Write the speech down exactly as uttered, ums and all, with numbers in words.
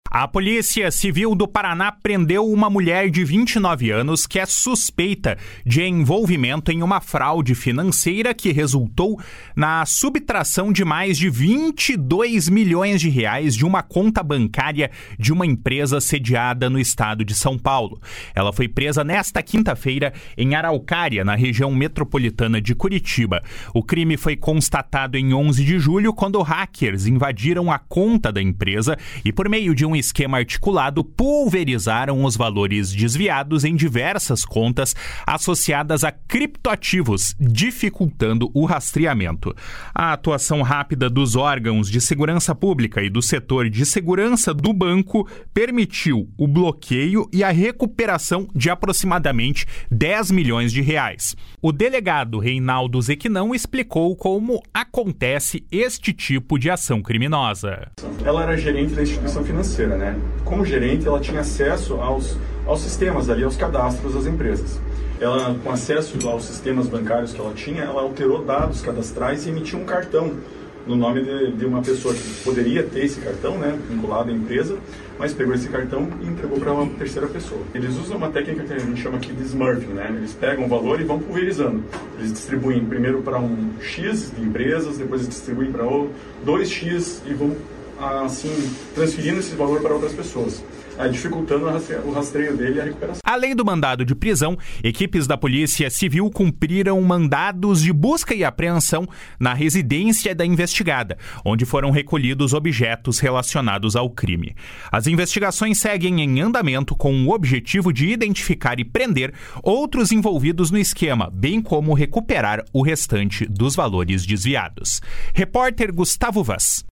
A Polícia Civil do Paraná prendeu uma mulher de vinte e nove anos que é suspeita de envolvimento em uma fraude financeira que resultou na subtração de mais de vinte e dois milhões de reais de uma conta bancária de uma empresa sediada no estado de São Paulo. Ela foi presa nesta quinta-feira em Araucária, na região metropolitana de Curitiba. O crime foi constatado em onze de julho, quando hackers invadiram a conta da empresa e, por meio de um esquema articulado, pulverizaram os valores desviados em diversas contas associadas a criptoativos, dificultando o rastreamento. A atuação rápida dos órgãos de segurança pública e do setor de segurança do banco permitiu o bloqueio e a recuperação de aproximadamente dez milhões de reais. O delegado Reinaldo Zequinão explicou como acontece este tipo de ação criminosa. Ela era gerente da instituição financeira, né? Como gerente, ela tinha acesso aos, aos sistemas ali, aos cadastros das empresas. Ela, com acesso aos sistemas bancários que ela tinha, ela alterou dados cadastrais e emitiu um cartão no nome de, de uma pessoa que poderia ter esse cartão, né, vinculado à empresa, mas pegou esse cartão e entregou para uma terceira pessoa. Eles usam uma técnica que a gente chama aqui de smurfing, né? Eles pegam o valor e vão pulverizando. Eles distribuem primeiro para um X de empresas, depois distribuem para dois X e vão assim transferindo esse valor para outras pessoas, dificultando o rastreio dele e a recuperação. Além do mandado de prisão, equipes da Polícia Civil cumpriram mandados de busca e apreensão na residência da investigada, onde foram recolhidos objetos relacionados ao crime. As investigações seguem em andamento com o objetivo de identificar e prender outros envolvidos no esquema, bem como recuperar o restante dos valores desviados. Repórter Gustavo Vaz.